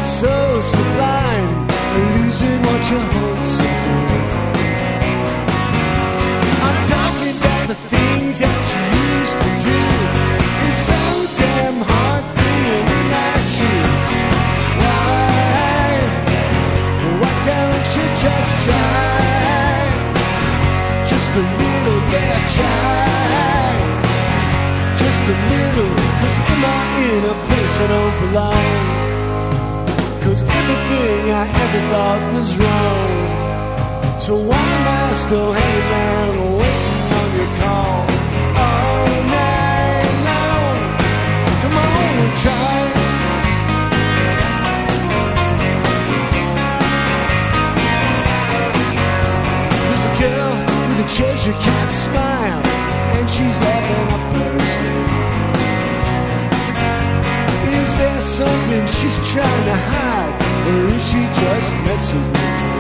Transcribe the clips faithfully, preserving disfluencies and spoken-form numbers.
so sublime, losing what you hold so dear. I'm talking about the things that you used to do. It's so damn hard being in my shoes. Why, why don't you just try? Just a little, yeah, try. Just a little, 'cause am I in a place I don't belong? 'Cause everything I ever thought was wrong. So why am I still hanging around waiting on your call all night long? Come on and try. There's a girl with a treasure cat smile, and she's laughing up her sleeve. Is there something she's trying to hide, or is she just messing with me?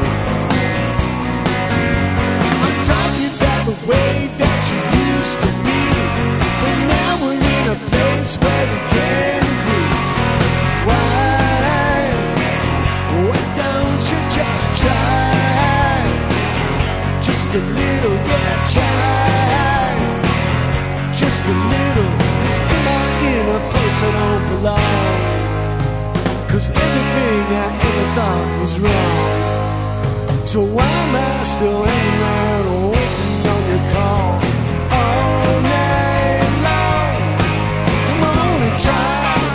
I'm talking about the way that you used to be, but now we're in a place where we can't agree. Why, why don't you just try? Just a little, yeah, try. Just a little, 'cause am I in a place I don't belong? 'Cause everything I ever thought was wrong. So why am I still hanging around waiting on your call all night long? Come on and try.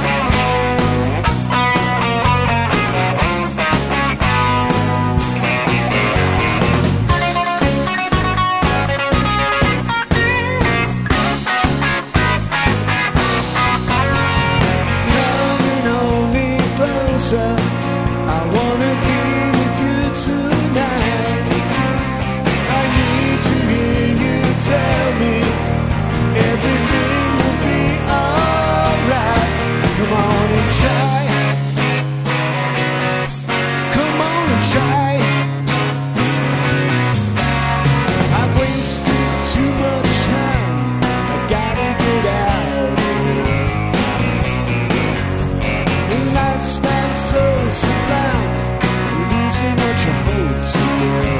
I wanna be with you tonight. I need to hear you tell me everything will be alright. Come on and try. Come on and try. I've wasted too much time. I gotta get out of here. Life's not so sublime, losing what you hold so dear.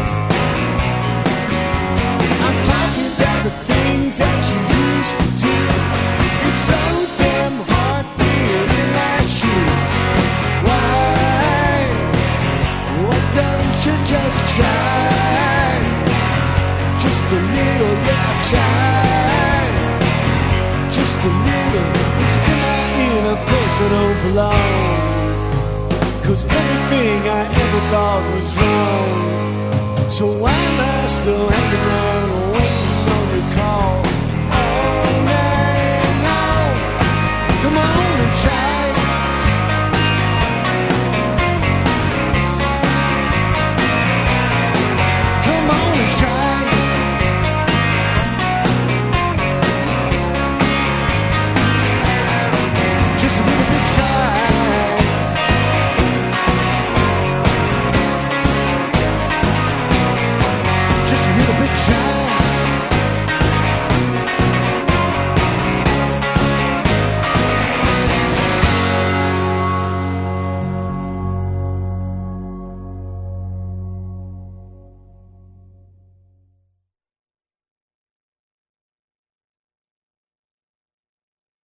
I'm talking about the things that you used to do. It's so damn hard being in my shoes. Why, why don't you just try? Just a little, yeah, try. Just a little, 'cause am I in a place I don't belong? 'Cause everything I ever thought was wrong. So why am I still hanging around?